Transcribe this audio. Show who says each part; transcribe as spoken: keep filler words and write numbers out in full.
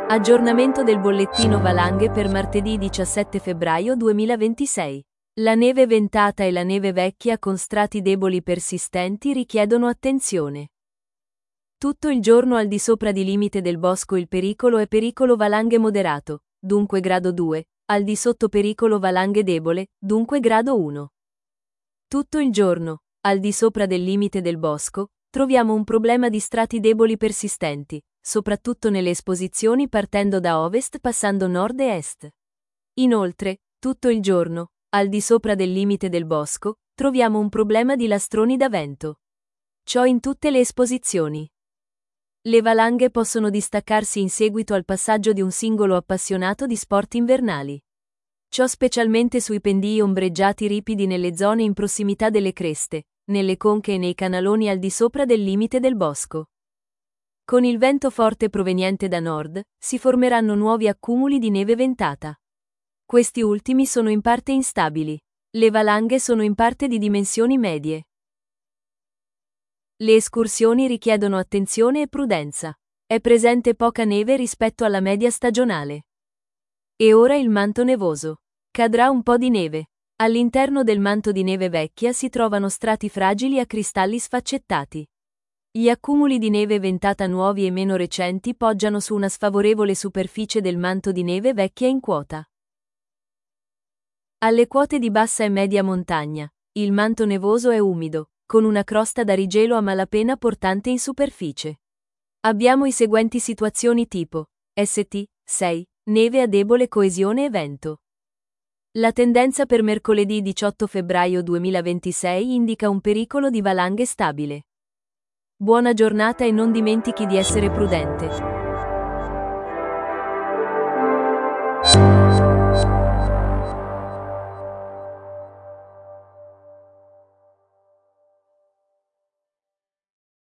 Speaker 1: Aggiornamento del bollettino valanghe per martedì diciassette febbraio duemilaventisei. La neve ventata e la neve vecchia con strati deboli persistenti richiedono attenzione. Tutto il giorno al di sopra di limite del bosco il pericolo è pericolo valanghe moderato, dunque grado due, al di sotto pericolo valanghe debole, dunque grado uno. Tutto il giorno, al di sopra del limite del bosco, troviamo un problema di strati deboli persistenti, soprattutto nelle esposizioni partendo da ovest passando nord e est. Inoltre, tutto il giorno, al di sopra del limite del bosco, troviamo un problema di lastroni da vento. Ciò in tutte le esposizioni. Le valanghe possono distaccarsi in seguito al passaggio di un singolo appassionato di sport invernali. Ciò specialmente sui pendii ombreggiati ripidi nelle zone in prossimità delle creste, nelle conche e nei canaloni al di sopra del limite del bosco. Con il vento forte proveniente da nord, si formeranno nuovi accumuli di neve ventata. Questi ultimi sono in parte instabili. Le valanghe sono in parte di dimensioni medie. Le escursioni richiedono attenzione e prudenza. È presente poca neve rispetto alla media stagionale. E ora il manto nevoso. Cadrà un po' di neve. All'interno del manto di neve vecchia si trovano strati fragili a cristalli sfaccettati. Gli accumuli di neve ventata nuovi e meno recenti poggiano su una sfavorevole superficie del manto di neve vecchia in quota. Alle quote di bassa e media montagna, il manto nevoso è umido, con una crosta da rigelo a malapena portante in superficie. Abbiamo i seguenti situazioni tipo S T sei, neve a debole coesione e vento. La tendenza per mercoledì diciotto febbraio duemilaventisei indica un pericolo di valanghe stabile. Buona giornata e non dimentichi di essere prudente.